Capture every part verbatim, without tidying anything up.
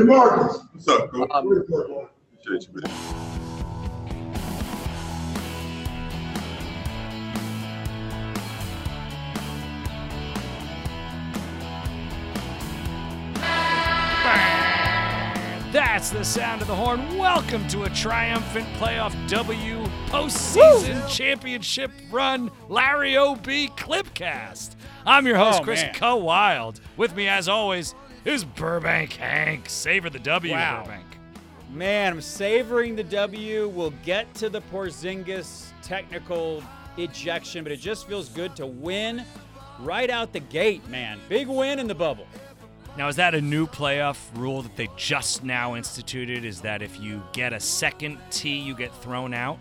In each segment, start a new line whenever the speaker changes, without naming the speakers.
Hey, Marcus.
What's up, Coach?
Um,
Appreciate you, man.
That's the sound of the horn. Welcome to a triumphant playoff W postseason Woo! championship run Larry O B Clipcast. I'm your host,
oh,
Chris
man.
Co-Wild. With me, as always, is Burbank Hank. Savor the W,
wow.
Burbank.
Man, I'm savoring the W. We'll get to the Porzingis technical ejection, but it just feels good to win right out the gate, man. Big win in the bubble.
Now, is that a new playoff rule that they just now instituted? Is that if you get a second tee, you get thrown out?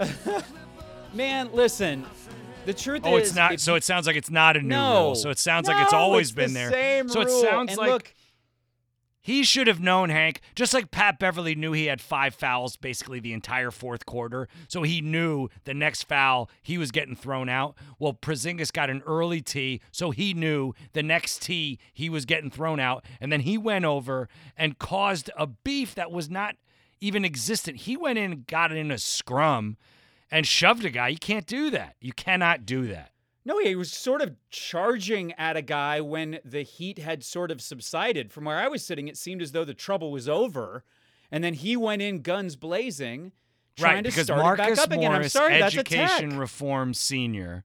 Man, listen. The truth
oh,
is...
Oh, it's not. So
you,
it sounds like it's not a new
no,
rule. So it sounds
no,
like it's always
it's
been
the
there.
Same
so
rule.
it sounds
and
like
look,
he should have known, Hank, just like Pat Beverly knew he had five fouls basically the entire fourth quarter. So he knew the next foul he was getting thrown out. Well, Porzingis got an early tee, so he knew the next tee he was getting thrown out. And then he went over and caused a beef that was not even existent. He went in and got in a scrum and shoved a guy. You can't do that. You cannot do that.
No, he was sort of charging at a guy when the heat had sort of subsided. From where I was sitting, it seemed as though the trouble was over. And then he went in guns blazing, trying
right,
to
because
start
Marcus
it back up again.
Morris,
I'm sorry, that's a
Education
tech.
Reform Senior,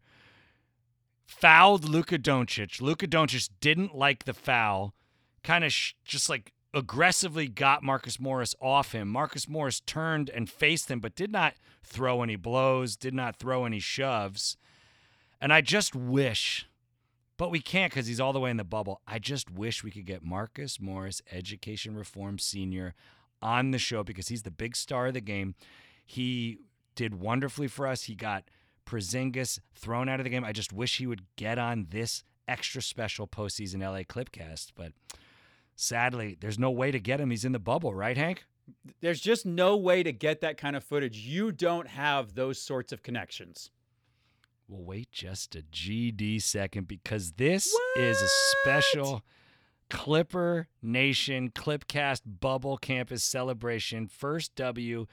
fouled Luka Doncic. Luka Doncic didn't like the foul, kind of sh- just like aggressively got Marcus Morris off him. Marcus Morris turned and faced him, but did not throw any blows, did not throw any shoves. And I just wish, but we can't because he's all the way in the bubble. I just wish we could get Marcus Morris, Education Reform Senior, on the show because he's the big star of the game. He did wonderfully for us. He got Porzingis thrown out of the game. I just wish he would get on this extra special postseason L A Clipcast. But sadly, there's no way to get him. He's in the bubble, right, Hank?
There's just no way to get that kind of footage. You don't have those sorts of connections.
We'll wait just a G D second because this
what?
is a special Clipper Nation Clipcast Bubble Campus celebration. First W,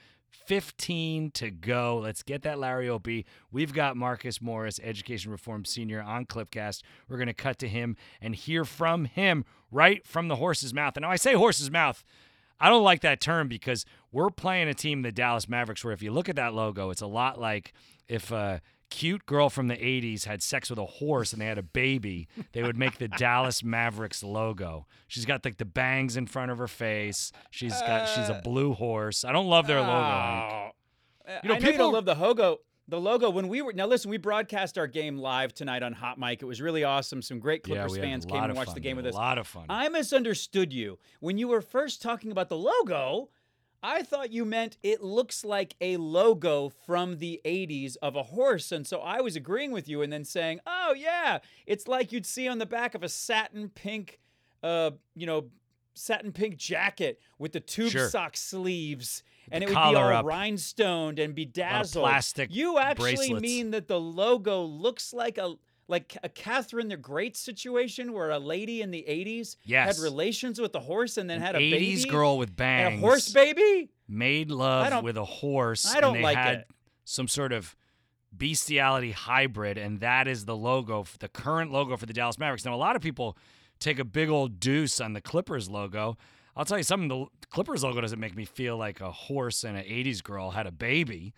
fifteen to go. Let's get that Larry O B. We've got Marcus Morris, Education Reform Senior, on Clipcast. We're going to cut to him and hear from him right from the horse's mouth. And now I say horse's mouth, I don't like that term because we're playing a team, the Dallas Mavericks, where if you look at that logo, it's a lot like if a cute girl from the eighties had sex with a horse and they had a baby, they would make the Dallas Mavericks logo. She's got like the bangs in front of her face. She's got she's a blue horse. I don't love their logo. Hank.
You know,
I know
people
you don't
love the logo. The logo when we were now listen, we broadcast our game live tonight on Hot Mic. It was really awesome. Some great Clippers
yeah, we
fans
had a
came
lot
and
of
watched
fun.
the game
We
with
had
us.
A lot of fun.
I misunderstood you when you were first talking about the logo. I thought you meant it looks like a logo from the eighties of a horse. And so I was agreeing with you and then saying, oh, yeah, it's like you'd see on the back of a satin pink, uh, you know, satin pink jacket with the tube
Sure.
sock sleeves. And
The
it would be all
collar up.
rhinestoned and bedazzled.
plastic
You actually
bracelets.
mean that the logo looks like a like a Catherine the Great situation where a lady in the eighties
Yes.
had relations with a horse and then
An
had a baby?
eighties girl with bangs.
And a horse baby?
Made
I
love
don't-
with a horse.
I don't
and they
like
had
it.
some sort of bestiality hybrid, and that is the logo, the current logo for the Dallas Mavericks. Now, a lot of people take a big old deuce on the Clippers logo. I'll tell you something, the Clippers logo doesn't make me feel like a horse and an eighties girl had a baby.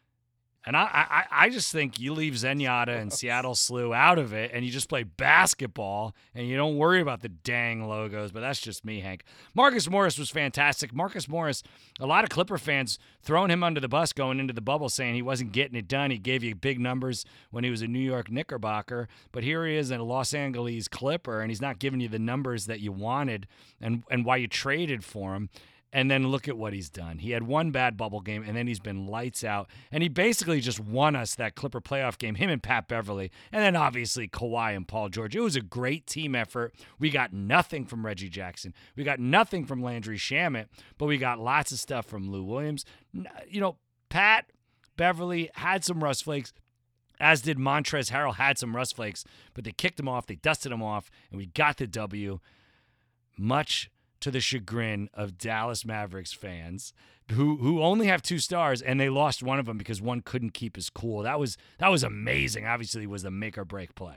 And I, I, I just think you leave Zenyatta and Seattle Slew out of it, and you just play basketball, and you don't worry about the dang logos. But that's just me, Hank. Marcus Morris was fantastic. Marcus Morris, a lot of Clipper fans throwing him under the bus going into the bubble, saying he wasn't getting it done. He gave you big numbers when he was a New York Knickerbocker, but here he is in a Los Angeles Clipper, and he's not giving you the numbers that you wanted and and why you traded for him. And then look at what he's done. He had one bad bubble game, and then he's been lights out. And he basically just won us that Clipper playoff game, him and Pat Beverly. And then obviously Kawhi and Paul George. It was a great team effort. We got nothing from Reggie Jackson. We got nothing from Landry Shamet, but we got lots of stuff from Lou Williams. You know, Pat Beverly had some rust flakes, as did Montrezl Harrell, had some rust flakes, but they kicked him off. They dusted him off, and we got the W. Much to the chagrin of Dallas Mavericks fans who who only have two stars, and they lost one of them because one couldn't keep his cool. That was that was amazing. Obviously, it was the make or break play.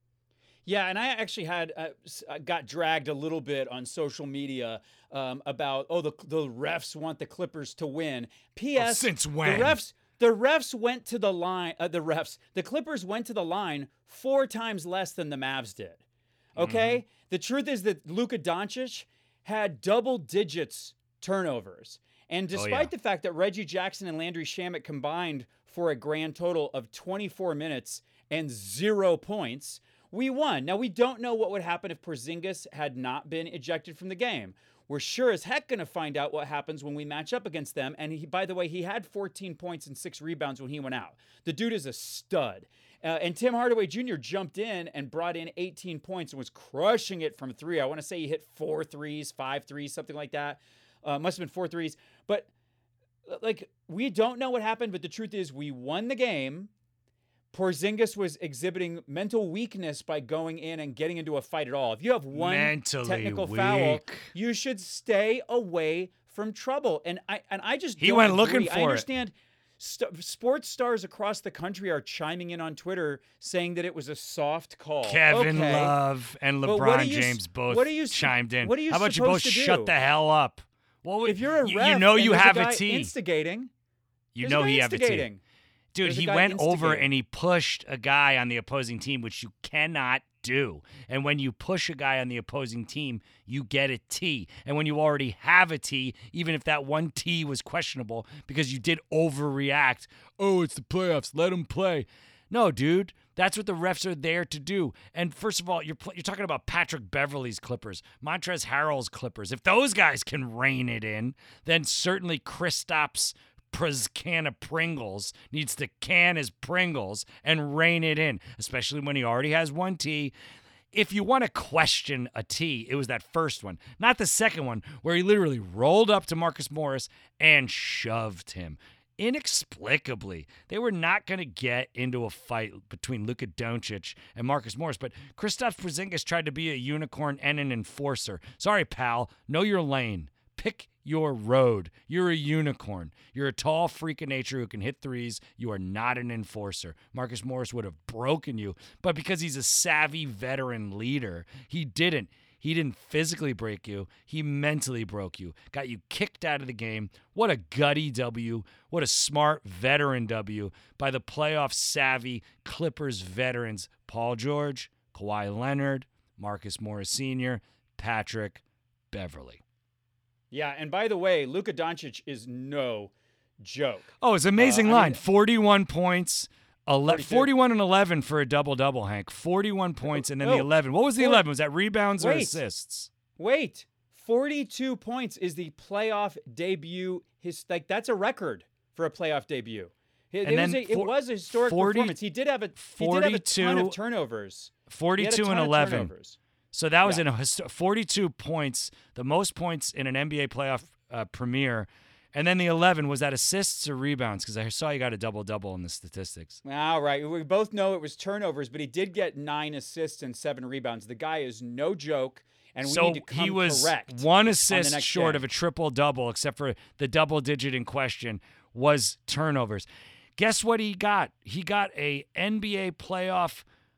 Yeah, and I actually had uh, s- uh, got dragged a little bit on social media um, about oh the the refs want the Clippers to win. P S.
Oh, since
The
when?
refs the refs went to the line. Uh, the refs the Clippers went to the line four times less than the Mavs did. Okay,
Mm-hmm.
the truth is that Luka Doncic had double digits turnovers, and despite
Oh, yeah.
the fact that Reggie Jackson and Landry Shamet combined for a grand total of twenty-four minutes and zero points, we won. Now, we don't know what would happen if Porzingis had not been ejected from the game. We're sure as heck going to find out what happens when we match up against them. And he, by the way, he had fourteen points and six rebounds when he went out. The dude is a stud. Uh, and Tim Hardaway Junior jumped in and brought in eighteen points and was crushing it from three. I want to say he hit four threes, five threes, something like that. Uh, must have been four threes. But, like, we don't know what happened, but the truth is we won the game. Porzingis was exhibiting mental weakness by going in and getting into a fight at all. If you have one
Mentally
technical foul,
weak.
you should stay away from trouble. And I and I just
He
don't
went
agree.
looking for
I
it.
understand st- sports stars across the country are chiming in on Twitter saying that it was a soft call.
Kevin
Okay.
Love and
But what are
LeBron
you s-
James both
what are you s-
chimed in.
what are you
How about you both
supposed to
shut
do?
the hell up? Well, we-
If you're a
you,
ref
you know
and
you
there's
have
a,
a
guy
T.
instigating,
You
there's
know
a guy
he have a T.
instigating.
Dude,
There's a
he
guy
went over
instigating.
and he pushed a guy on the opposing team, which you cannot do. And when you push a guy on the opposing team, you get a T. And when you already have a T, even if that one T was questionable because you did overreact, oh, it's the playoffs, let them play. No, dude, that's what the refs are there to do. And first of all, you're pl- you're talking about Patrick Beverley's Clippers, Montrezl Harrell's Clippers. If those guys can rein it in, then certainly Kristaps Pris- can of Pringles needs to can his Pringles and rein it in, especially when he already has one T. If you want to question a T, it was that first one, not the second one, where he literally rolled up to Marcus Morris and shoved him. Inexplicably, they were not going to get into a fight between Luka Doncic and Marcus Morris, but Kristaps Porzingis tried to be a unicorn and an enforcer. Sorry, pal. Know your lane. Pick your road. You're a unicorn. You're a tall freak of nature who can hit threes. You are not an enforcer. Marcus Morris would have broken you, but because he's a savvy veteran leader, he didn't. He didn't physically break you. He mentally broke you. Got you kicked out of the game. What a gutty W. What a smart veteran W by the playoff savvy Clippers veterans Paul George, Kawhi Leonard, Marcus Morris Senior, Patrick Beverley.
Yeah, and by the way, Luka Doncic is no joke.
Oh, it's an amazing
Uh, I
line.
mean-
forty-one points, ele-
forty-two.
forty-one and eleven for a double-double, Hank. forty-one points and then the
Oh,
eleven. What was the
four-
eleven? Was that rebounds or
Wait.
assists?
Wait, forty-two points is the playoff debut. His like that's a record for a playoff debut. It,
And
it was,
then
a, it
for-
was a historic
forty
performance. He did have a he did have a ton
forty-two
of turnovers. He had a
forty-two
ton
and
of
eleven.
turnovers.
So that was
Yeah.
in a hist- forty-two points, the most points in an N B A playoff uh, premiere. And then the eleven, was that assists or rebounds? Because I saw you got a double-double in the statistics.
All right, we both know it was turnovers, but he did get nine assists and seven rebounds. The guy is no joke, and we
so
need to come
he was
correct.
one
on the
assist
next
short
game.
of a triple-double, except for the double-digit in question was turnovers. Guess what he got? He got a N B A playoff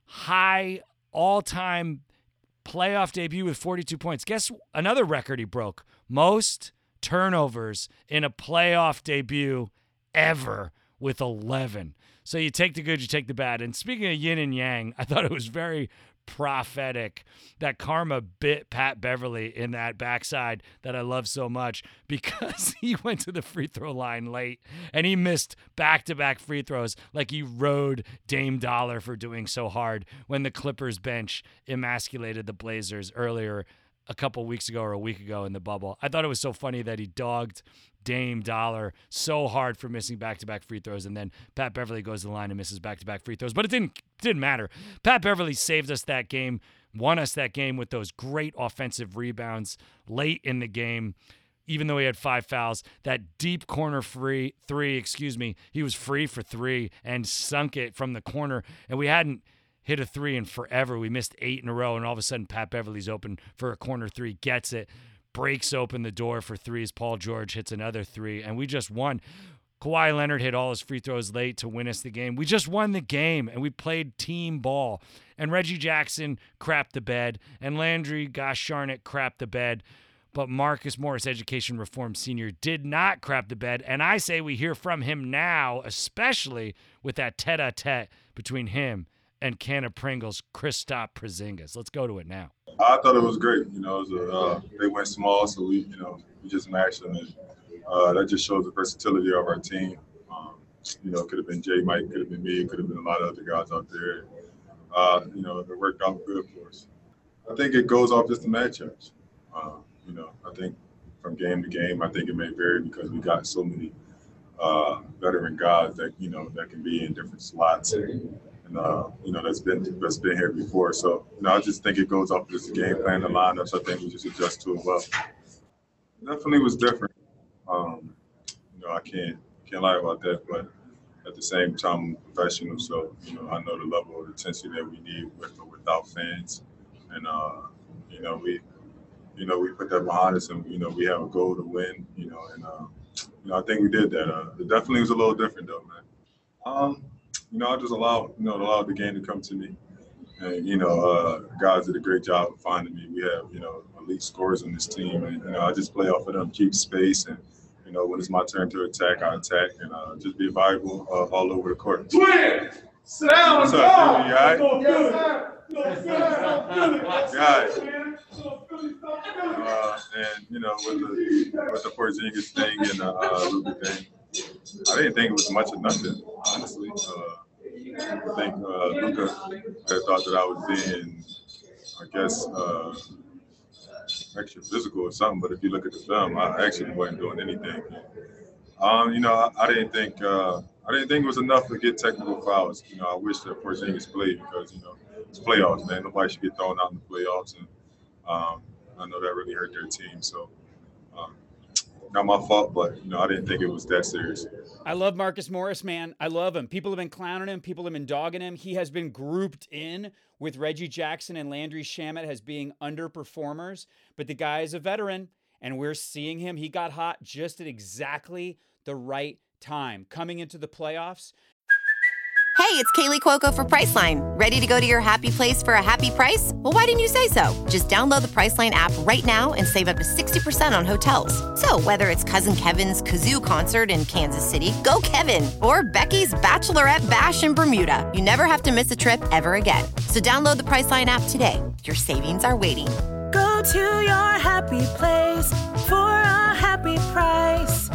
high all-time playoff debut with forty-two points. Guess another record he broke. Most turnovers in a playoff debut ever with eleven. So you take the good, you take the bad. And speaking of yin and yang, I thought it was very prophetic that karma bit Pat Beverley in that backside that I love so much, because he went to the free throw line late and he missed back-to-back free throws like he rode Dame Dollar for doing so hard when the Clippers bench emasculated the Blazers earlier a couple weeks ago or a week ago in the bubble. I thought it was so funny that he dogged Dame Dollar so hard for missing back-to-back free throws, and then Pat Beverley goes to the line and misses back-to-back free throws. But it didn't didn't matter. Pat Beverley saved us that game, won us that game with those great offensive rebounds late in the game, even though he had five fouls. That deep corner free three, excuse me, he was free for three and sunk it from the corner, and we hadn't hit a three in forever. We missed eight in a row, and all of a sudden Pat Beverley's open for a corner three, gets it, breaks open the door for threes. Paul George hits another three, and we just won. Kawhi Leonard hit all his free throws late to win us the game. We just won the game, and we played team ball. And Reggie Jackson crapped the bed, and Landry, gosh darn it, crapped the bed. But Marcus Morris, Education Reform Senior, did not crap the bed. And I say we hear from him now, especially with that tete-a-tete between him and Can of Pringles, Kristaps Porzingis. Let's go to it now.
I thought it was great. You know, it was a, uh, they went small, so we, you know, we just matched them, and uh, that just shows the versatility of our team. Um, you know, it could have been Jay, Mike, could have been me, it could have been a lot of other guys out there. Uh, you know, it worked out good for us. I think it goes off just the matchups. Uh, you know, I think from game to game, I think it may vary because we got so many uh, veteran guys that you know that can be in different slots. And, And, uh, you know, that's been that's been here before. So, you know, I just think it goes off just the game plan, the lineups. I think we just adjust to it well. Definitely was different. Um, you know, I can't can't lie about that, but at the same time, I'm a professional. So, you know, I know the level of intensity that we need with or without fans. And, uh, you know, we, you know, we put that behind us, and you know, we have a goal to win. You know, and uh, you know, I think we did that. Uh, it definitely was a little different, though, man. Um, You know, I just allowed, you know, allowed the game to come to me. And, you know, uh, guys did a great job of finding me. We have, you know, elite scorers on this team. And, you know, I just play off of them, keep space. And, you know, when it's my turn to attack, I attack. And uh, just be valuable uh, all over the court.
Twin! Sit down,
What's up, Jimmy? You all right? Guys. Uh, and, you know, with the, with the Porzingis thing and the uh, Luka thing, I didn't think it was much of nothing, honestly. Uh, I think uh, Luka had thought that I was being, I guess, uh, extra physical or something. But if you look at the film, I actually wasn't doing anything. Um, you know, I, I didn't think uh, I didn't think it was enough to get technical fouls. You know, I wish that Porzingis played because you know it's playoffs, man. Nobody should get thrown out in the playoffs, and um, I know that really hurt their team. So. Um, Not my fault, but you know I didn't think it was that serious.
I love Marcus Morris, man. I love him. People have been clowning him. People have been dogging him. He has been grouped in with Reggie Jackson and Landry Shamet as being underperformers. But the guy is a veteran, and we're seeing him. He got hot just at exactly the right time. Coming into the playoffs.
Hey, it's Kaylee Cuoco for Priceline. Ready to go to your happy place for a happy price? Well, why didn't you say so? Just download the Priceline app right now and save up to sixty percent on hotels. So whether it's Cousin Kevin's Kazoo Concert in Kansas City, go Kevin, or Becky's Bachelorette Bash in Bermuda, you never have to miss a trip ever again. So download the Priceline app today. Your savings are waiting.
Go to your happy place for a happy price.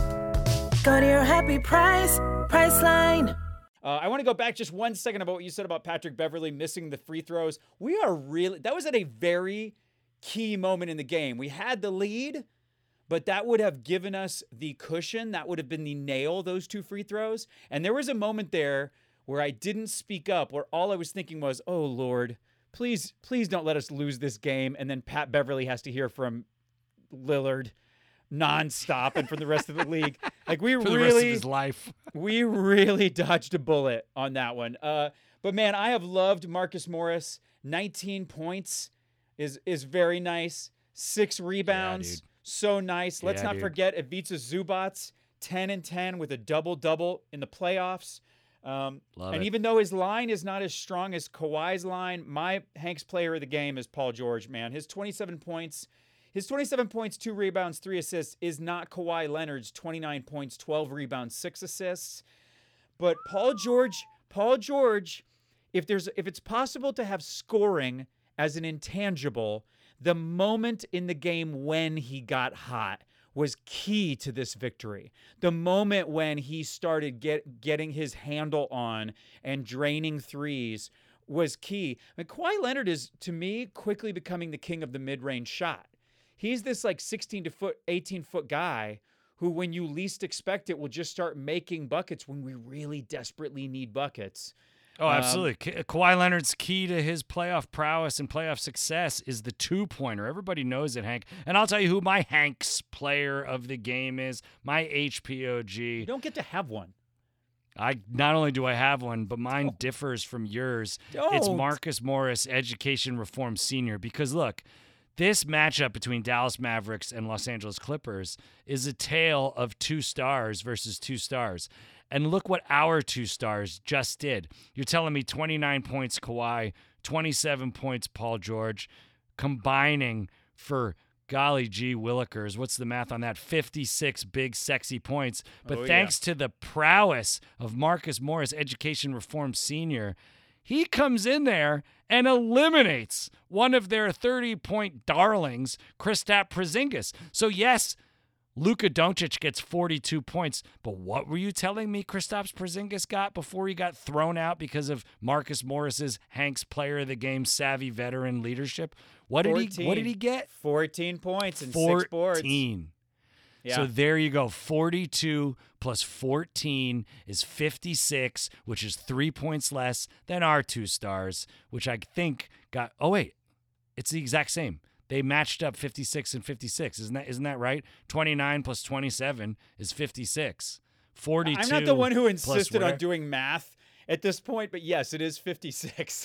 Go to your happy price, Priceline.
Uh, I want to go back just one second about what you said about Patrick Beverley missing the free throws. We are really, that was at a very key moment in the game. We had the lead, but that would have given us the cushion. That would have been the nail, those two free throws. And there was a moment there where I didn't speak up, where all I was thinking was, oh, Lord, please, please don't let us lose this game. And then Pat Beverley has to hear from Lillard nonstop and for the rest of the league. Like we
For
really,
the rest of his life.
we really dodged a bullet on that one. Uh, but man, I have loved Marcus Morris. nineteen points is is very nice. Six rebounds,
dude.
so nice. Let's
Yeah,
not
dude.
forget Ivica Zubats, ten and ten with a double double in the playoffs. Um,
Love
and
it.
even though his line is not as strong as Kawhi's line, my Hanks player of the game is Paul George. Man, his twenty-seven points. His twenty-seven points, two rebounds, three assists is not Kawhi Leonard's twenty-nine points, twelve rebounds, six assists. But Paul George, Paul George, if there's if it's possible to have scoring as an intangible, the moment in the game when he got hot was key to this victory. The moment when he started get, getting his handle on and draining threes was key. I mean, Kawhi Leonard is, to me, quickly becoming the king of the mid-range shot. He's this like sixteen to foot, eighteen foot guy who, when you least expect it, will just start making buckets when we really desperately need buckets.
Oh,
Um,
absolutely. Ka- Kawhi Leonard's key to his playoff prowess and playoff success is the two-pointer. Everybody knows it, Hank. And I'll tell you who my Hanks player of the game is, my H P O G.
You don't get to have one.
I not only do I have one, but mine differs from yours. It's
Don't.
Marcus Morris, Education Reform Senior. Because look, This matchup between Dallas Mavericks and Los Angeles Clippers is a tale of two stars versus two stars. And look what our two stars just did. You're telling me twenty-nine points Kawhi, twenty-seven points Paul George, combining for golly gee willikers. What's the math on that? fifty-six big sexy points. But
Oh,
thanks to the prowess of Marcus Morris, Education Reform Senior, he comes in there and eliminates one of their thirty-point darlings, Kristaps Porzingis. So yes, Luka Doncic gets forty-two points, but what were you telling me Kristaps Porzingis got before he got thrown out because of Marcus Morris's Hanks Player of the Game savvy veteran leadership? What did he what did he get?
fourteen points and six boards.
fourteen.
Yeah.
So there you go. forty-two plus fourteen is fifty-six, which is three points less than our two stars, which I think got – oh, wait. It's the exact same. They matched up fifty-six and fifty-six. Isn't that isn't that right? twenty-nine plus twenty-seven is fifty-six. forty-two
I'm not the one who
plus
insisted on
whatever.
doing math at this point, but yes, it is fifty-six.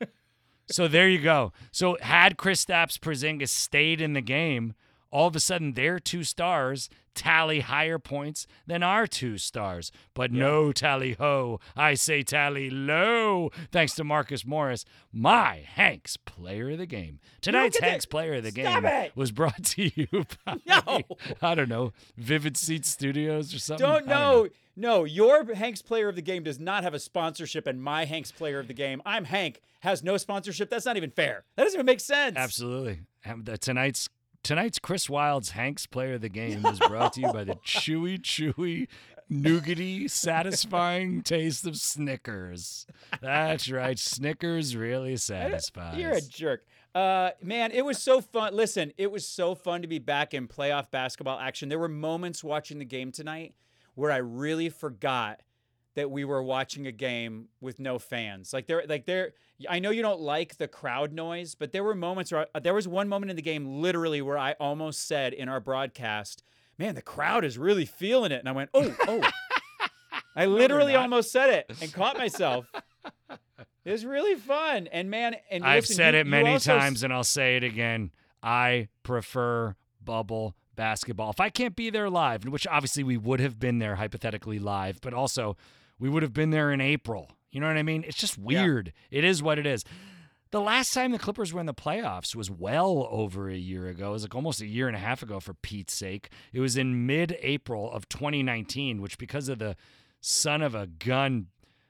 So there you go. So had Kristaps Porzingis stayed in the game, all of a sudden their two stars tally higher points than our two stars. But no tally ho, I say tally low, thanks to Marcus Morris, my Hanks Player of the Game. Tonight's
get to-
Hanks Player of the
Stop
Game
it!
was brought to you by,
No!
I don't know, Vivid Seats Studios or something?
Don't
I
know. No, your Hanks Player of the Game does not have a sponsorship, and my Hanks Player of the Game, I'm Hank, has no sponsorship. That's not even fair. That doesn't even make sense.
Absolutely. Um, the- Tonight's tonight's Chris Wilde's Hanks Player of the Game was brought to you by the chewy, chewy, nougaty, satisfying taste of Snickers. That's right. Snickers really satisfies.
You're a jerk. Uh, man, it was so fun. Listen, it was so fun to be back in playoff basketball action. There were moments watching the game tonight where I really forgot that we were watching a game with no fans. Like there, like there. I know you don't like the crowd noise, but there were moments where I, there was one moment in the game, literally, where I almost said in our broadcast, "Man, the crowd is really feeling it," and I went, "Oh, oh." I literally
not.
almost said it and caught myself. It was really fun, and man, and
I've
listen,
said
you-
it
you
many
also s-
times, and I'll say it again. I prefer bubble basketball. If I can't be there live, which obviously we would have been there hypothetically live, but also we would have been there in April. You know what I mean? It's just weird. It is what it is. The last time the Clippers were in the playoffs was well over a year ago. It was like almost a year and a half ago, for Pete's sake. It was in mid-April of twenty nineteen, which because of the son of a gun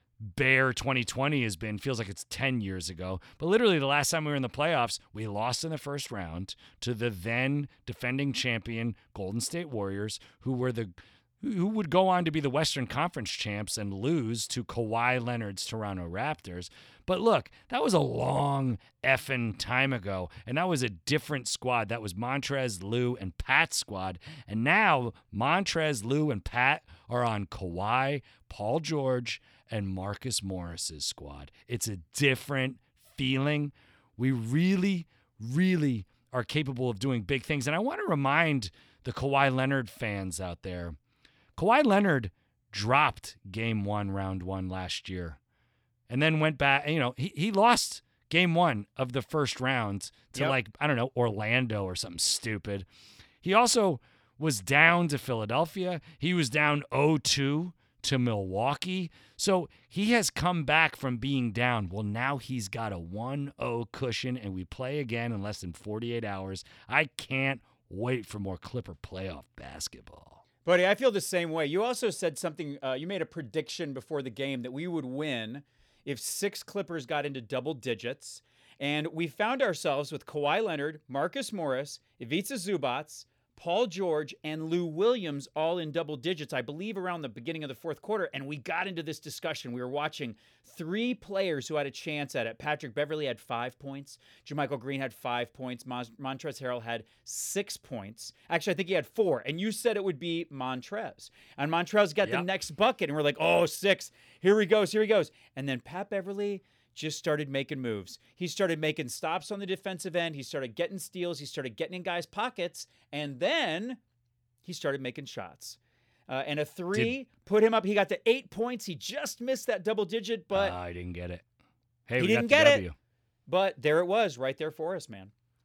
bear twenty twenty has been, feels like it's ten years ago. But literally the last time we were in the playoffs, we lost in the first round to the then defending champion Golden State Warriors, who were the who would go on to be the Western Conference champs and lose to Kawhi Leonard's Toronto Raptors. But look, that was a long effing time ago, and that was a different squad. That was Montrez, Lou, and Pat's squad. And now Montrez, Lou, and Pat are on Kawhi, Paul George, and Marcus Morris's squad. It's a different feeling. We really, really are capable of doing big things. And I want to remind the Kawhi Leonard fans out there, Kawhi Leonard dropped game one, round one last year, and then went back. You know, he, he lost game one of the first round to
Yep.
like, I don't know, Orlando or something stupid. He also was down to Philadelphia. He was down oh two to Milwaukee. So he has come back from being down. Well, now he's got a one oh cushion, and we play again in less than forty-eight hours. I can't wait for more Clipper playoff basketball.
Buddy, I feel the same way. You also said something, uh, you made a prediction before the game that we would win if six Clippers got into double digits. And we found ourselves with Kawhi Leonard, Marcus Morris, Ivica Zubac, Paul George, and Lou Williams all in double digits, I believe around the beginning of the fourth quarter. And we got into this discussion. We were watching three players who had a chance at it. Patrick Beverley had five points. JaMychal Green had five points. Mon- Montrezl Harrell had six points. Actually, I think he had four. And you said it would be Montrez. And Montrez got
Yep.
the next bucket. And we're like, oh, six. Here he goes. Here he goes. And then Pat Beverley just started making moves. He started making stops on the defensive end. He started getting steals. He started getting in guys' pockets. And then he started making shots. Uh, and a three put him up. He got to eight points. He just missed that double digit, but
I didn't get it. Hey,
he
we
didn't
got
get
the
it.
W.
but there it was right there for us, man.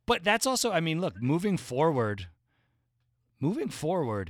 But that's also, I mean, look, moving forward, moving forward,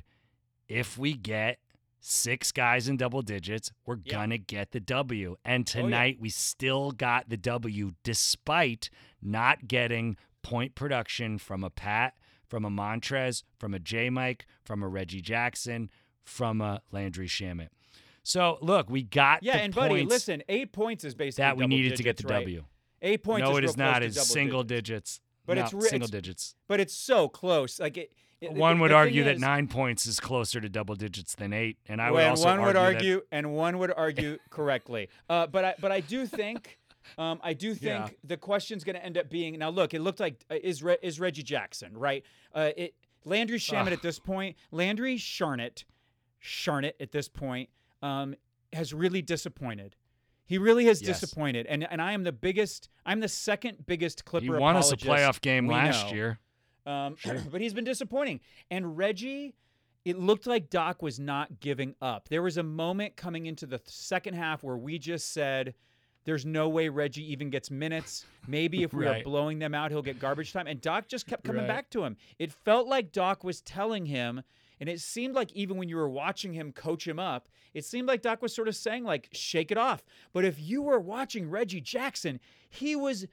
if we get six guys in double digits, we're
Yeah.
going to get the W. And
Oh, yeah.
tonight, we still got the W despite not getting point production from a Pat, from a Montrez, from a J-Mike, from a Reggie Jackson, from a Landry Shamet. So, look, we got
Yeah,
the
and
points
buddy, listen, eight points is basically
that we
double
needed to get
digits,
the
right?
W.
Eight points.
No,
is
it
real
is not.
close to
It's
double
single
digits.
digits.
But
No,
it's re-
single
it's-
digits.
But it's so close. Like it. it
One
the,
would
the
argue
thing
that
is,
nine points is closer to double digits than eight, and I would
when
also
one would
argue,
argue, and one would argue correctly. Uh, but I, but I do think, um, I do think
Yeah.
the question's going to end up being now. Look, it looked like uh, is Re- is Reggie Jackson right? Uh, it Landry Shamet
Ugh.
at this point, Landry Sharnett, Sharnett at this point, um, has really disappointed. He really has
Yes.
disappointed, and and I am the biggest. I'm the second biggest Clipper.
he won us a
apologist
playoff game
we
last
know.
year.
Um, but he's been disappointing. And Reggie, it looked like Doc was not giving up. There was a moment coming into the th- second half where we just said, there's no way Reggie even gets minutes. Maybe if we are
Right.
blowing them out, he'll get garbage time. And Doc just kept coming
Right.
back to him. It felt like Doc was telling him, and it seemed like even when you were watching him coach him up, it seemed like Doc was sort of saying, like, shake it off. But if you were watching Reggie Jackson, he was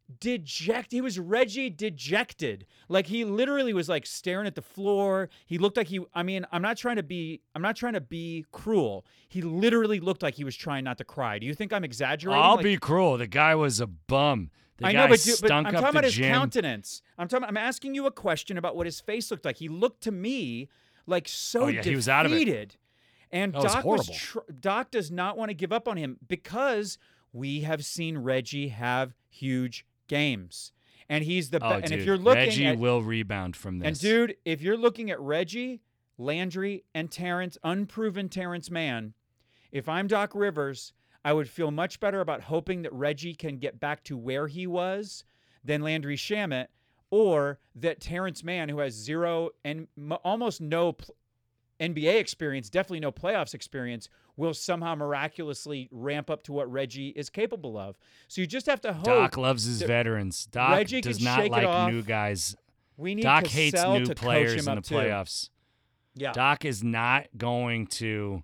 deject he was Reggie dejected. Like he literally was like staring at the floor. He looked like he I mean, I'm not trying to be I'm not trying to be cruel. He literally looked like he was trying not to cry. Do you think I'm exaggerating?
I'll
Like,
be cruel. The guy was a bum. The
I
guy
know, but, dude, but
stunk
I'm
up
talking
the
about his
gym.
countenance. I'm talking I'm asking you a question about what his face looked like. He looked to me like so
Oh, yeah,
defeated.
he was out of it.
And
That was
Doc was
horrible.
tr- Doc does not want to give up on him because we have seen Reggie have huge games. And he's the
Oh,
best. And
dude,
if you're looking
Reggie
at
will rebound from this.
and dude, if you're looking at Reggie, Landry, and Terrence, unproven Terrence Mann, if I'm Doc Rivers, I would feel much better about hoping that Reggie can get back to where he was than Landry Shamet, or that Terrence Mann, who has zero and m- almost no pl- N B A experience, definitely no playoffs experience, will somehow miraculously ramp up to what Reggie is capable of. So you just have to hope.
Doc loves his
that
veterans. Doc
Reggie
does
can
not
shake it
like
off.
new guys.
we need
Doc
to
hates
sell
new
to coach
players
him
in the
up too.
playoffs.
Yeah.
Doc is not going to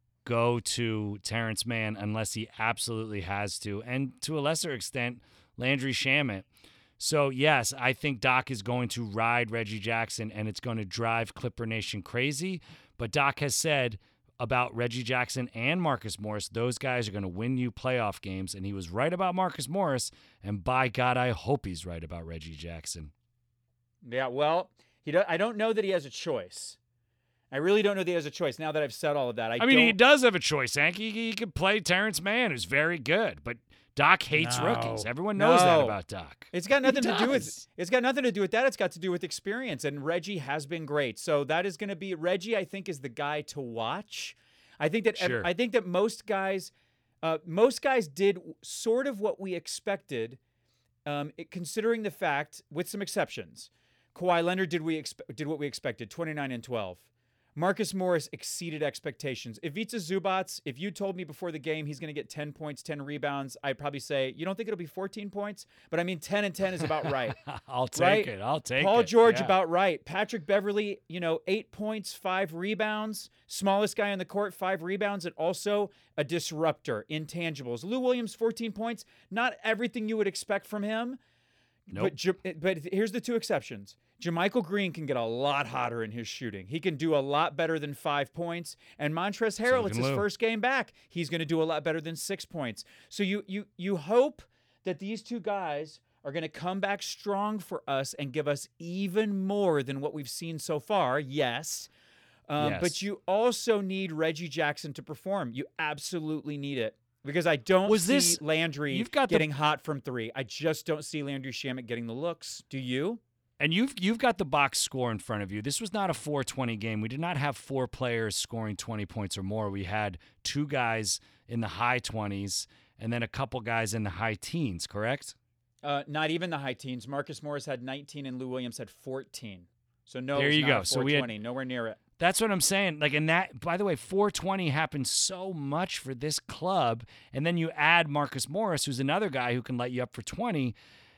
go to Terrence Mann unless he absolutely has to, and to a lesser extent, Landry Shamet. So, yes, I think Doc is going to ride Reggie Jackson, and it's going to drive Clipper Nation crazy. But Doc has said about Reggie Jackson and Marcus Morris, those guys are going to win you playoff games, and he was right about Marcus Morris, and by God, I hope he's right about Reggie Jackson.
Yeah, well, he do, I don't know that he has a choice. I really don't know that he has a choice now that I've said all of that. I,
I mean,
don't,
he does have a choice, Hank. He, he could play Terrence Mann, who's very good, but Doc hates
No.
rookies. Everyone knows that
No.
about Doc.
It's got nothing to do with
does.
it's got nothing to do with that. It's got to do with experience. And Reggie has been great. So that is going to be Reggie. I think is the guy to watch. I think that ev-
Sure.
I think that most guys, uh, most guys did sort of what we expected, um, it- considering the fact, with some exceptions. Kawhi Leonard did we expe- did what we expected, twenty-nine and twelve. Marcus Morris exceeded expectations. Ivica Zubats, if you told me before the game he's going to get ten points, ten rebounds, I'd probably say, you don't think it'll be fourteen points? But I mean, ten and ten is about right.
I'll take
Right?
it. I'll take
Paul
it.
George
Yeah.
about right. Patrick Beverly, you know, eight points, five rebounds. Smallest guy on the court, five rebounds, and also a disruptor. Intangibles. Lou Williams, fourteen points. Not everything you would expect from him.
Nope.
But Ja- but here's the two exceptions. JaMychal Green can get a lot hotter in his shooting. He can do a lot better than five points. And Montrezl Harrell, it's
can
his
Lou.
first game back. He's going to do a lot better than six points. So you you you hope that these two guys are going to come back strong for us and give us even more than what we've seen so far. Yes. Um,
Yes.
But you also need Reggie Jackson to perform. You absolutely need it. Because I don't
Was
see
this-
Landry
you've got the-
getting hot from three. I just don't see Landry Shamet getting the looks. Do you?
And you've you've got the box score in front of you. This was not a four twenty game. We did not have four players scoring twenty points or more. We had two guys in the high twenties and then a couple guys in the high teens, correct?
Uh, not even the high teens. Marcus Morris had nineteen and Lou Williams had fourteen. So no,
There
it's
you
not
go.
a
So we had-
four twenty. Nowhere near it.
That's what I'm saying. Like, in that, by the way, four twenty happened so much for this club. And then you add Marcus Morris, who's another guy who can light you up for twenty.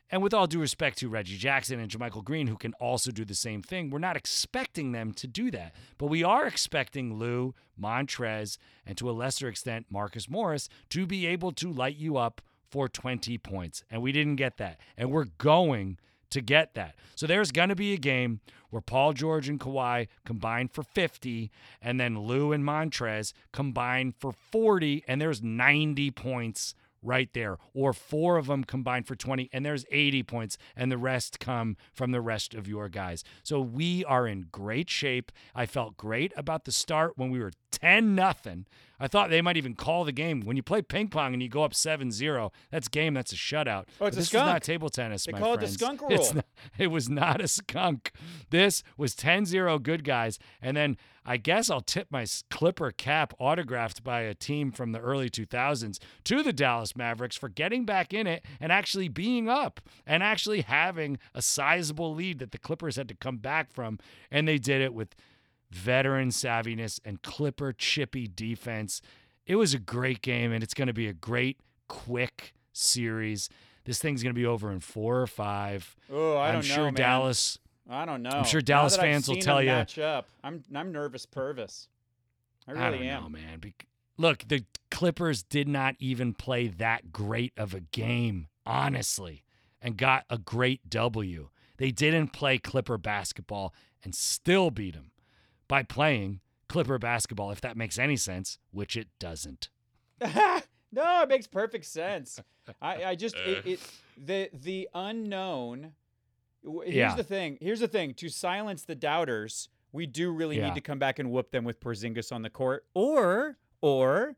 And with all due respect to Reggie Jackson and JaMychal Green, who can also do the same thing, we're not expecting them to do that. But we are expecting Lou, Montrez, and to a lesser extent, Marcus Morris to be able to light you up for twenty points. And we didn't get that. And we're going to get that. So there's going to be a game where Paul George and Kawhi combine for fifty, and then Lou and Montrez combine for forty, and there's ninety points right there, or four of them combined for twenty, and there's eighty points, and the rest come from the rest of your guys. So we are in great shape. I felt great about the start when we were ten nothing. I thought they might even call the game. When you play ping pong and you go up seven zero, that's game, that's a shutout.
Oh, it's
this
a skunk.
is not table tennis,
They
my
call
friends.
it the skunk rule.
It's not, it was not a skunk. This was ten zero good guys, and then I guess I'll tip my Clipper cap autographed by a team from the early two thousands to the Dallas Mavericks for getting back in it and actually being up and actually having a sizable lead that the Clippers had to come back from, and they did it with veteran savviness and Clipper chippy defense. It was a great game, and it's going to be a great, quick series. This thing's going to be over in four or five.
Oh, I
I'm
don't
sure
know, man.
Dallas.
I don't know.
I'm sure
Now
Dallas
that I've
fans will
seen
tell
them
you-
Match up. I'm I'm nervous, Purvis. I really
I don't
am.
know, man. Bec- Look, the Clippers did not even play that great of a game, honestly, and got a great W. They didn't play Clipper basketball and still beat them by playing Clipper basketball, if that makes any sense, which it doesn't.
No, it makes perfect sense. I, I just it, it the the unknown. w- Here's
Yeah.
the thing. Here's the thing. To silence the doubters, we do really
Yeah.
need to come back and whoop them with Porzingis on the court, or or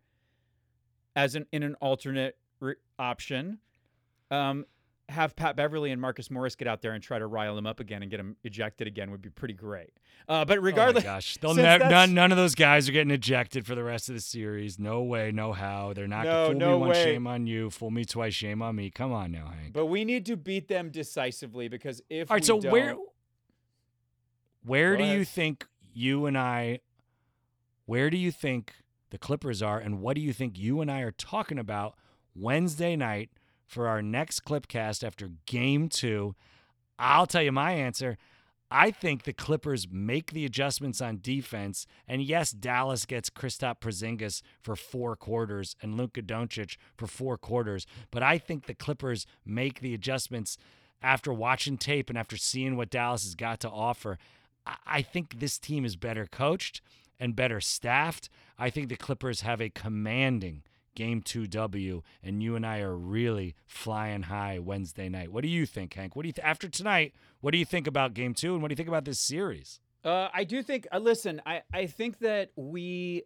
as an in an alternate re- option, um, have Pat Beverly and Marcus Morris get out there and try to rile them up again and get them ejected again would be pretty great. Uh, but regardless,
oh my gosh, They'll
since
nev-
that's-
none, none of those guys are getting ejected for the rest of the series. No way, no how. They're not.
No,
fool
no
me once,
way.
shame on you. Fool me twice, shame on me. Come on now, Hank.
But we need to beat them decisively because if
All right,
we
so
don't,
where where
Go
do you
ahead.
think you and I where do you think the Clippers are, and what do you think you and I are talking about Wednesday night for our next Clipcast after game two? I'll tell you my answer. I think the Clippers make the adjustments on defense, and yes, Dallas gets Kristaps Porzingis for four quarters and Luka Doncic for four quarters, but I think the Clippers make the adjustments after watching tape and after seeing what Dallas has got to offer. I- I think this team is better coached and better staffed. I think the Clippers have a commanding Game two W, and you and I are really flying high Wednesday night. What do you think, Hank? What do you th- after tonight? What do you think about Game two, and what do you think about this series?
Uh, I do think. Uh, listen, I I think that we.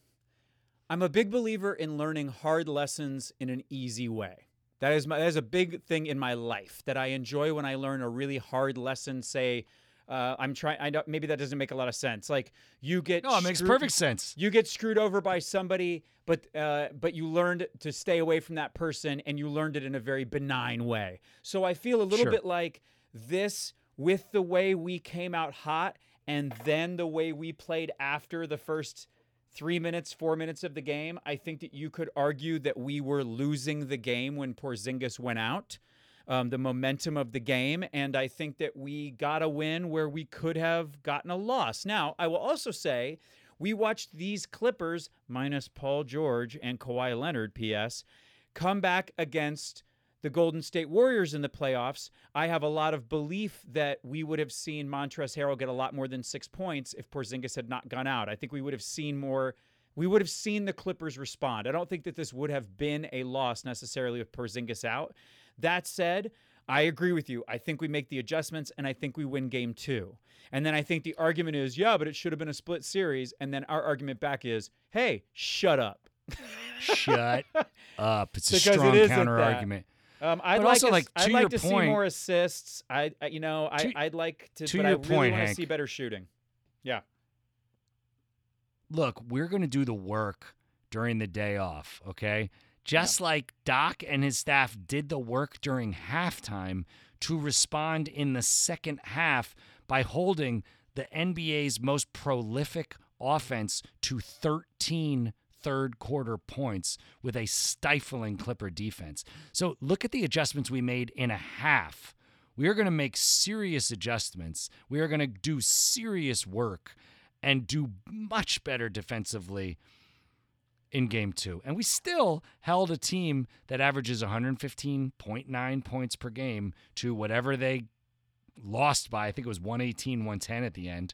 I'm a big believer in learning hard lessons in an easy way. That is my. That is a big thing in my life that I enjoy when I learn a really hard lesson. Say, uh, I'm trying. I don't, maybe that doesn't make a lot of sense. Like you get.
No, it makes
screwed-
perfect sense.
You get screwed over by somebody, but uh, but you learned to stay away from that person, and you learned it in a very benign way. So I feel a little
Sure.
bit like this with the way we came out hot, and then the way we played after the first three minutes, four minutes of the game. I think that you could argue that we were losing the game when Porzingis went out. Um, the momentum of the game, and I think that we got a win where we could have gotten a loss. Now, I will also say we watched these Clippers, minus Paul George and Kawhi Leonard, P S, come back against the Golden State Warriors in the playoffs. I have a lot of belief that we would have seen Montrezl Harrell get a lot more than six points if Porzingis had not gone out. I think we would have seen more. We would have seen the Clippers respond. I don't think that this would have been a loss necessarily with Porzingis out. That said, I agree with you. I think we make the adjustments, and I think we win game two. And then I think the argument is, yeah, but it should have been a split series. And then our argument back is, hey, shut up.
Shut up. It's a
Because it
strong
isn't
counter
that.
argument.
Um, I'd
But
like,
also,
us-
like,
I'd
to
like
your
to see
point-
more assists. I, I you know, I,
To-
I'd like to,
to
but
your
I really
point,
want to
Hank.
see better shooting. Yeah.
Look, we're going to do the work during the day off, okay? Just like Doc and his staff did the work during halftime to respond in the second half by holding the N B A's most prolific offense to thirteen third quarter points with a stifling Clipper defense. So look at the adjustments we made in a half. We are going to make serious adjustments. We are going to do serious work and do much better defensively in game two. And we still held a team that averages one fifteen point nine points per game to whatever they lost by. I think it was one eighteen, one ten at the end.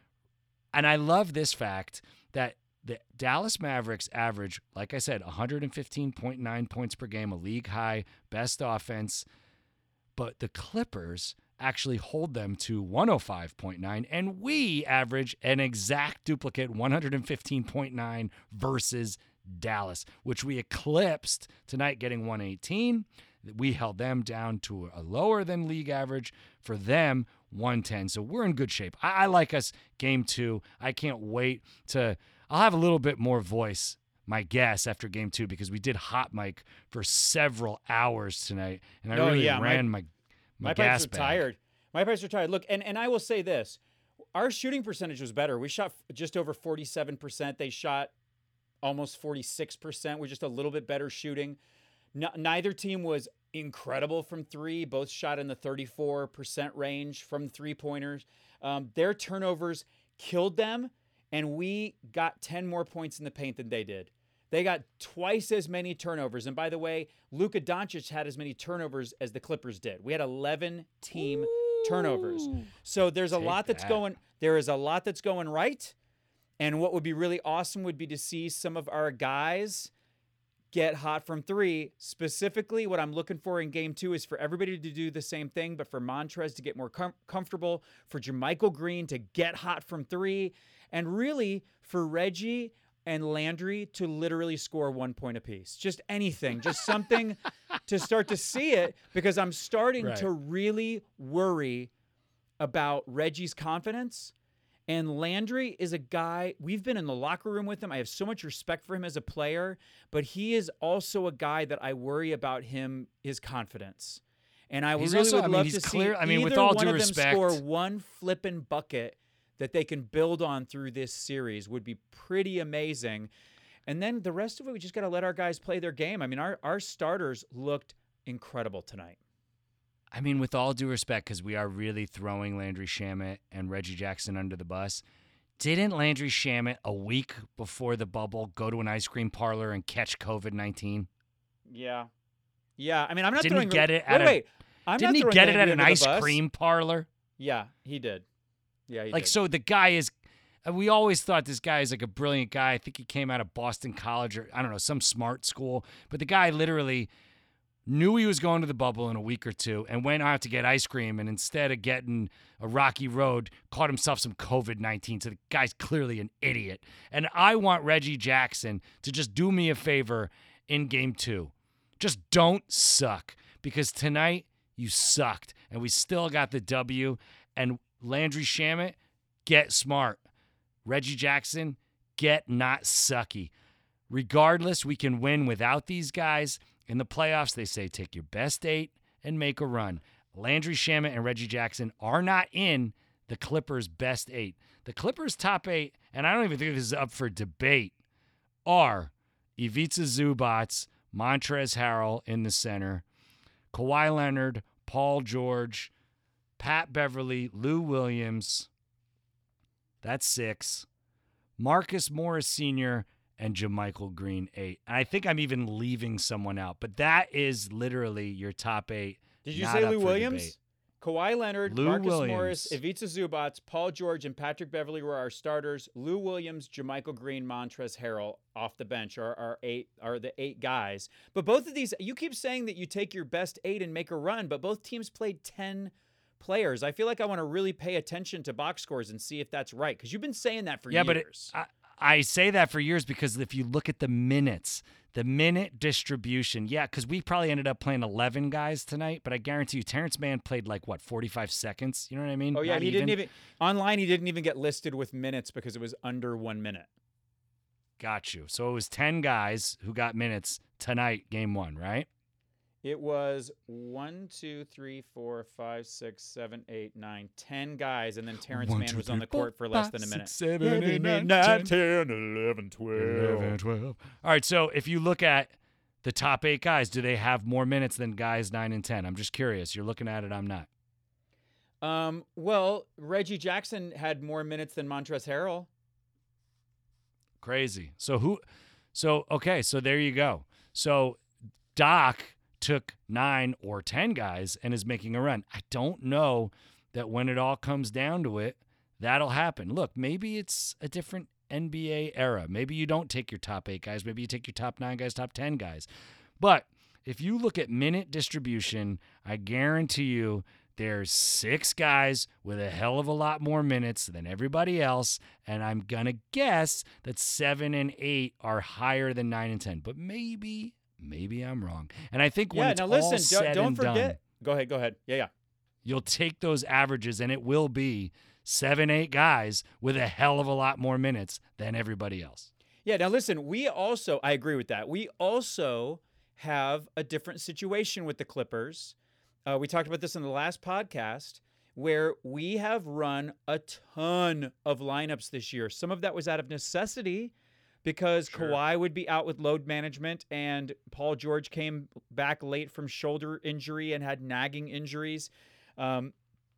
And I love this fact that the Dallas Mavericks average, like I said, one fifteen point nine points per game, a league high, best offense. But the Clippers actually hold them to one oh five point nine, and we average an exact duplicate one fifteen point nine versus Dallas, which we eclipsed tonight, getting one eighteen. We held them down to a lower than league average. For them, one ten. So we're in good shape. I, I like us game two. I can't wait to – I'll have a little bit more voice, my guess, after game two, because we did hot mic for several hours tonight, and I
Oh,
really
yeah, my-
ran my, my,
My
gas
pipes are
bag.
tired. My pipes are tired. Look, and, and I will say this. Our shooting percentage was better. We shot just over forty-seven percent. They shot almost forty-six percent. We're just a little bit better shooting. N- neither team was incredible from three. Both shot in the thirty-four percent range from three-pointers. Um, their turnovers killed them, and we got ten more points in the paint than they did. They got twice as many turnovers. And by the way, Luka Doncic had as many turnovers as the Clippers did. We had eleven team turnovers. So there's a
Take
lot that's
that.
going there is a lot that's going right. And what would be really awesome would be to see some of our guys get hot from three. Specifically, what I'm looking for in game two is for everybody to do the same thing, but for Montrez to get more com- comfortable, for JaMychal Green to get hot from three, and really for Reggie and Landry to literally score one point apiece. Just anything, just something to start to see it, because I'm starting
Right.
to really worry about Reggie's confidence. And Landry is a guy, we've been in the locker room with him. I have so much respect for him as a player, but he is also a guy that I worry about him, his confidence. And I
He's
really
also-
would
I mean,
love
he's
to
clear-
see
I mean, with
either
all
one
due
of them
respect-
score one flipping bucket that they can build on through this series would be pretty amazing. And then the rest of it, we just got to let our guys play their game. I mean, our, our starters looked incredible tonight.
I mean, with all due respect, because we are really throwing Landry Shamet and Reggie Jackson under the bus, didn't Landry Shamet a week before the bubble go to an ice cream parlor and catch COVID nineteen?
Yeah. Yeah. I mean, I'm not
Didn't he
throwing.
get it
wait,
at a-
wait. I'm
Didn't
not
he
throwing
get it at
Landry
an
under the
ice
bus.
cream parlor?
Yeah, he did. Yeah, he
Like,
did.
so the guy is, uh, we always thought this guy is like a brilliant guy. I think he came out of Boston College or, I don't know, some smart school. But the guy literally knew he was going to the bubble in a week or two and went out to get ice cream. And instead of getting a rocky road, caught himself some COVID nineteen. So the guy's clearly an idiot. And I want Reggie Jackson to just do me a favor in game two. Just don't suck, because tonight you sucked and we still got the W. And Landry Shamet, get smart. Reggie Jackson, get not sucky. Regardless, we can win without these guys. In the playoffs, they say take your best eight and make a run. Landry Shamet and Reggie Jackson are not in the Clippers' best eight. The Clippers' top eight, and I don't even think this is up for debate, are Ivica Zubac, Montrezl Harrell in the center, Kawhi Leonard, Paul George, Pat Beverly, Lou Williams. That's six. Marcus Morris Senior and JaMychal Green, eight. And I think I'm even leaving someone out, but that is literally your top eight.
Did you
not
say
up
Lou
for
Williams?
debate.
Kawhi Leonard,
Lou
Marcus
Williams.
Morris, Ivica Zubac, Paul George, and Patrick Beverly were our starters. Lou Williams, JaMychal Green, Montrezl Harrell off the bench are our eight are the eight guys. But both of these, you keep saying that you take your best eight and make a run, but both teams played ten players. I feel like I want to really pay attention to box scores and see if that's right, because you've been saying that for
Yeah,
years.
but it, I, I say that for years because if you look at the minutes, the minute distribution, yeah, because we probably ended up playing eleven guys tonight, but I guarantee you Terrence Mann played like, what, forty-five seconds? You know what I mean?
Oh yeah,
Not
he didn't even online. He didn't even get listed with minutes because it was under one minute.
Got you. So it was ten guys who got minutes tonight, game one, right?
It was one, two, three, four, five, six, seven, eight, nine, ten guys, and then Terrence
One,
Mann
two,
was on
three,
the court
four,
for less
five,
than a minute.
six, seven, eight, nine, ten.
ten, eleven,
eleven, twelve. All right, so if you look at the top eight guys, do they have more minutes than guys nine and ten? I'm just curious. You're looking at it. I'm not.
Um, well, Reggie Jackson had more minutes than Montrezl Harrell.
Crazy. So who? So okay. So there you go. So Doc took nine or ten guys and is making a run. I don't know that when it all comes down to it, that'll happen. Look, maybe it's a different N B A era. Maybe you don't take your top eight guys. Maybe you take your top nine guys, top ten guys. But if you look at minute distribution, I guarantee you there's six guys with a hell of a lot more minutes than everybody else, and I'm going to guess that seven and eight are higher than nine and ten. But maybe, maybe I'm wrong. And I think when
Yeah,
it's
now
all
listen,
said
don't, don't
and
forget.
done,
Go ahead, go ahead. Yeah, yeah.
you'll take those averages, and it will be seven, eight guys with a hell of a lot more minutes than everybody else.
Yeah, now listen, we also, I agree with that. We also have a different situation with the Clippers. Uh, we talked about this in the last podcast, where we have run a ton of lineups this year. Some of that was out of necessity because
Sure.
Kawhi would be out with load management, and Paul George came back late from shoulder injury and had nagging injuries. Um,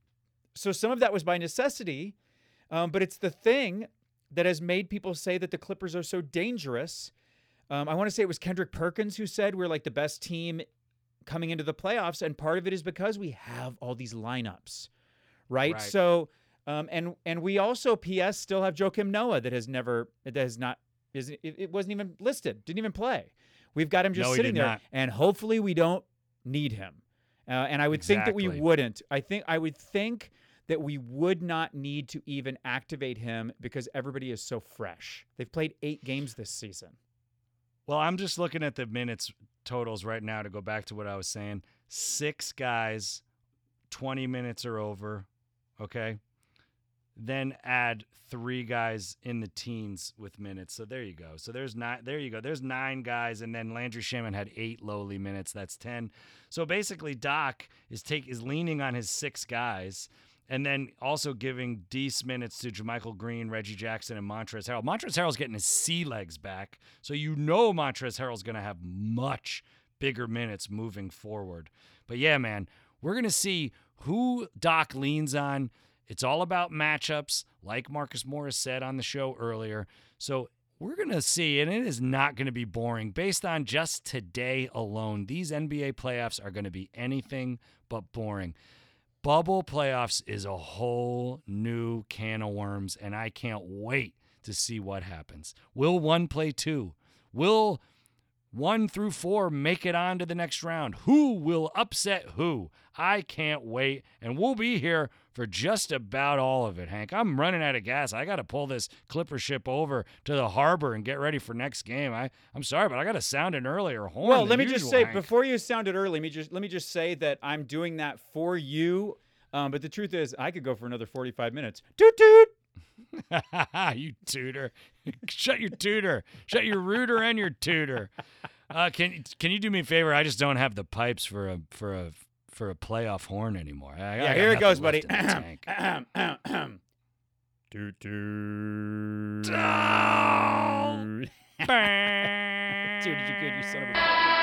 so some of that was by necessity, um, but it's the thing that has made people say that the Clippers are so dangerous. Um, I want to say it was Kendrick Perkins who said we're like the best team coming into the playoffs, and part of it is because we have all these lineups, right?
Right.
So, um, and and we also, P S, still have Joakim Noah that has never, that has not, is it, it wasn't even listed, didn't even play. We've got him just
No, he
sitting
did
there,
not.
and hopefully we don't need him. Uh, and I would think that we
Exactly.
wouldn't. I think I would think that we would not need to even activate him because everybody is so fresh. They've played eight games this season.
Well, I'm just looking at the minutes totals right now to go back to what I was saying. Six guys, twenty minutes or over, okay? Then add three guys in the teens with minutes. So there you go. So there's nine. There you go. There's nine guys, and then Landry Shaman had eight lowly minutes. That's ten. So basically, Doc is take is leaning on his six guys, and then also giving decent minutes to JaMychal Green, Reggie Jackson, and Montrezl Harrell. Montrezl Harrell's getting his sea legs back, so you know Montrezl Harrell's going to have much bigger minutes moving forward. But yeah, man, we're going to see who Doc leans on. It's all about matchups, like Marcus Morris said on the show earlier. So we're going to see, and it is not going to be boring. Based on just today alone, these N B A playoffs are going to be anything but boring. Bubble playoffs is a whole new can of worms, and I can't wait to see what happens. Will one play two? Will one through four make it on to the next round? Who will upset who? I can't wait, and we'll be here for just about all of it, Hank. I'm running out of gas. I got to pull this Clipper ship over to the harbor and get ready for next game. I, I'm sorry, but I got to sound an earlier horn.
Well,
than
let me
usual,
just say,
Hank.
before you sounded early, let me just let me just say that I'm doing that for you. Um, but the truth is, I could go for another forty-five minutes. Toot toot.
You tutor. Shut your tutor. Shut your rooter and your tutor. Uh, can can you do me a favor? I just don't have the pipes for a for a for a playoff horn anymore. I, I
Yeah,
got
here it goes,
nothing
buddy.
left in the tank.
Toot toot.
Down.
Dude, did you good, you son of a.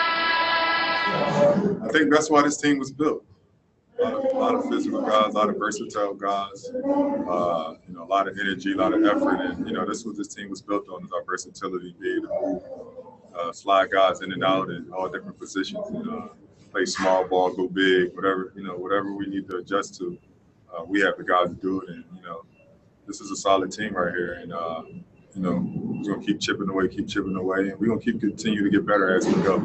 I think that's why this team was built. A lot of, a lot of physical guys, a lot of versatile guys, uh, you know, a lot of energy, a lot of effort, and you know, that's what this team was built on: is our versatility, be able to move, uh, slide guys in and out in all different positions, and uh, play small ball, go big, whatever you know, whatever we need to adjust to, uh, we have the guys to do it. And you know, this is a solid team right here, and uh, you know, we're gonna keep chipping away, keep chipping away, and we're gonna keep continue to get better as we go.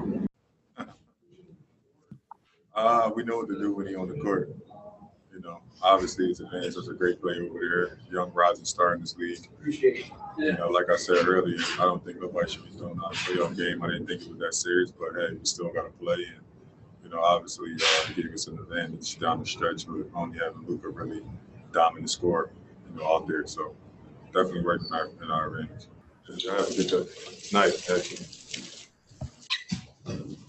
Uh, we know what to do when he's on the court. You know, obviously his advantage is a great player over there, young rising star in this league. You know, like I said earlier, I don't think nobody should be throwing out a playoff game. I didn't think it was that serious, but hey, we still got to play. And you know, obviously, uh, he gave us an advantage down the stretch with only having Luka really dominant score, you know, out there. So definitely working in our, in our advantage. I have a good night, actually.